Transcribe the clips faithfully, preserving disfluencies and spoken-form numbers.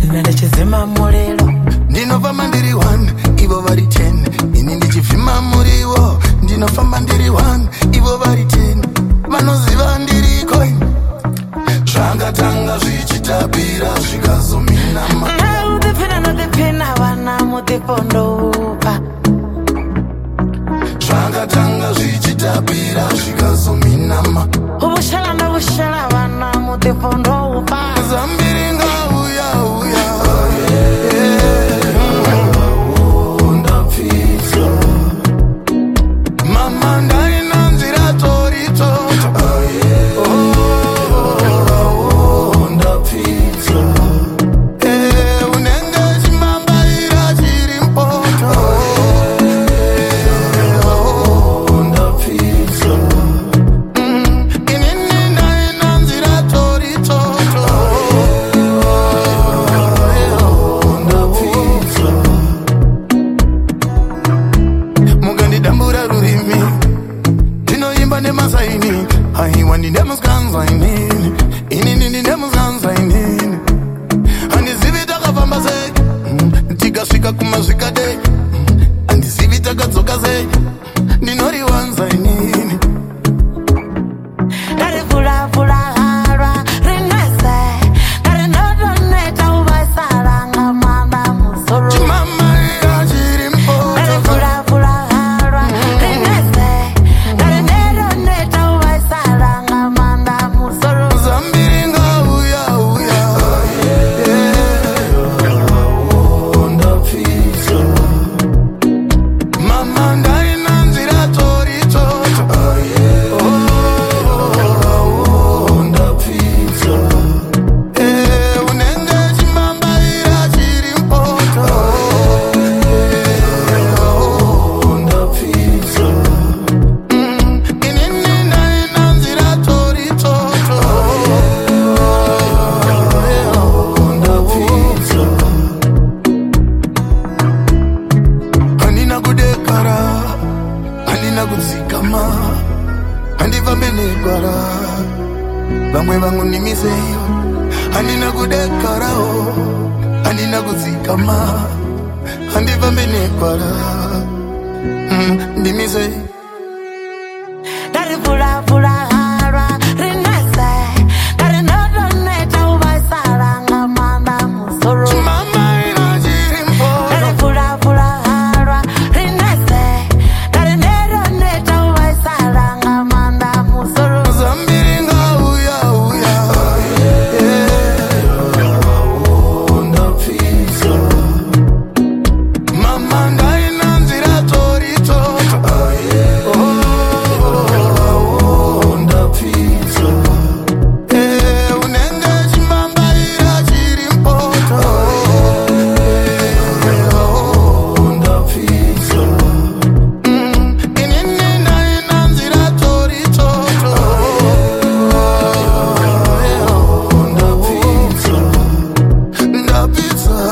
Nina nechizima mulilo ndinofamba ndiri one ivo vari ten ini ndichifima muriwo ndinofamba ndiri one ivo vari ten vanoziva ndiriko zvangatanga zvichitapira zvikazominama naudipina nodipina vana mudipondopa zvangatanga zvichitapira zvikazominama ubushala ndobushala vana mudipondopa zambiri ngauya uya mama ndaina nzira torito unenge chimambaira chiri mpoto inini ndaina nzira torito mukandidambura rurimi ndinoimba nemasaini aiwa ndinemuskanza inini inini ndinemuskanza inini handizivi takafamba sei tikasvika kumazvikadei handizivi takadzoka sei ndinoriwanza inini ndarivhulavhula halwa rinese ngarinodoneta uvaisaranga manda musoro chimamaira chiri mpoto ndarivhulavhula halwa rinese ngarinodoneta uvaisaranga manda musoro zambiri ngauya uya mama ndaina nzira toritoto unenge chimambaira chiri mpoto inini ndaina nzira toritoto handina kudekara handina kudzikama handifambe negwara vamwe vangu ndimiseiwa handina kudekarawo handina kudzikama handifambe negwara mm, ndimisei ndarivhulavhula halwa rinese ngarinodoneta uvaisaranga manda musoro chimamaira chiri mpoto ndarivhulavhula halwa rinese ngarinodoneta uvaisaranga manda musoro zambiri ngauya uya mama ndaina nzira toritoto unenge chimambaira chiri mpoto inini ndaina nzira toritoto ndapitsa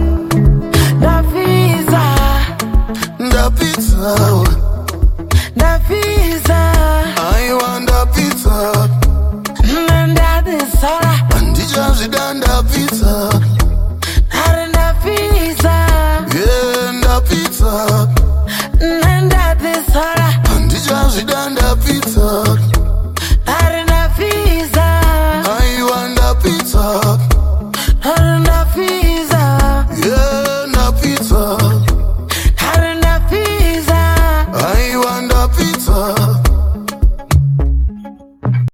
ndapfiza ndapitsa ndapfiza aiwa ndapitsa nandadisora handichazvida ndapitsa ari ndapfiza ye ndapitsa nandadisora handichazvida ndapitsa ari ndapfiza aiwa ndapitsa